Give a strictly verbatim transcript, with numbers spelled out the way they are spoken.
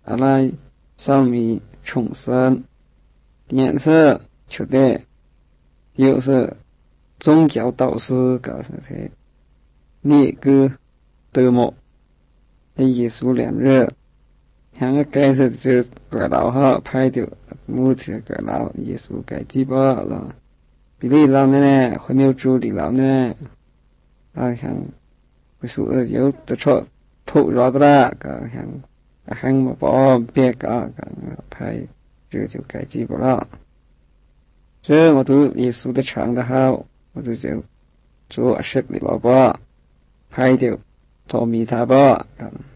阿拉上面重生，颜色确定，又是宗教导师搞成些那个德目，耶稣两日，像个解释就个老哈拍掉，目前个老耶稣改几把了，比例老呢，还没有注意老呢，啊像会说有的错吐rõ的啦，个像。hành mà bỏ bia cả cả phải chưa chịu cái gì bỏ lỡ chứ mà tôi Giêsu đã chẳng đã hao mà tôi chịu chúa sức đi lo bỏ phải chịu cho mi tha bỏ